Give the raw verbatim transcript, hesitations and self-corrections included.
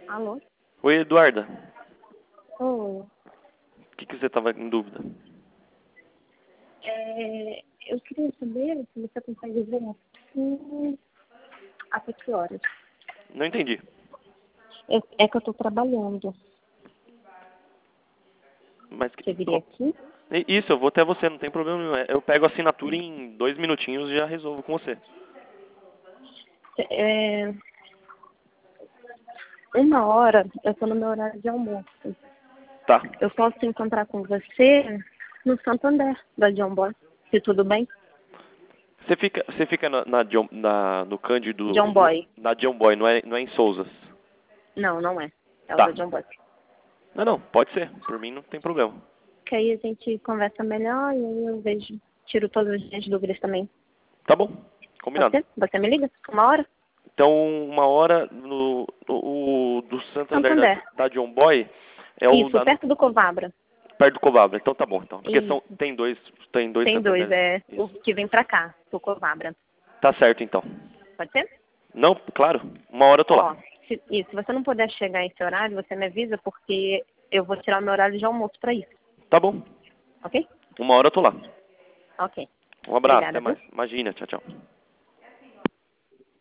Alô? Oi, Eduarda. Oi. O que, que você estava em dúvida? É, eu queria saber se você consegue ver aqui até que horas. Não entendi. Eu, é que eu estou trabalhando. Mas que- Você viria qual- aqui? Isso, eu vou até você, não tem problema nenhum. Eu pego a assinatura e em dois minutinhos e já resolvo com você. É, uma hora eu estou no meu horário de almoço. Tá. Eu posso encontrar com você no Santander, da John Boy, se tudo bem? Você fica, você fica na, na, John- na- no Cândido, John no- Boy. na John Boy, não é, não é em Souzas? Não, não é. É o Tá. da John Boy. Não, não, pode ser. Por mim não tem problema. Que aí a gente conversa melhor e aí eu vejo, tiro todas as minhas dúvidas também. Tá bom, Pode combinado. ser? Você me liga? Uma hora? Então, uma hora no, o, o do Santander da, Santander. da John Boy é o Isso, da, perto do Covabra. perto do Covabra. Então tá bom, então. Porque são, Isso. tem dois, tem dois Tem dois, Santander. é o Isso. que vem pra cá, do Covabra. Tá certo, então. Pode ser? Não, claro. Uma hora eu tô lá. Ó, se, e se você não puder chegar esse horário, você me avisa, porque eu vou tirar o meu horário de almoço pra isso. Tá bom. Ok? Uma hora eu tô lá. Ok. Um abraço, até Obrigada, viu? mais. Imagina, tchau, tchau.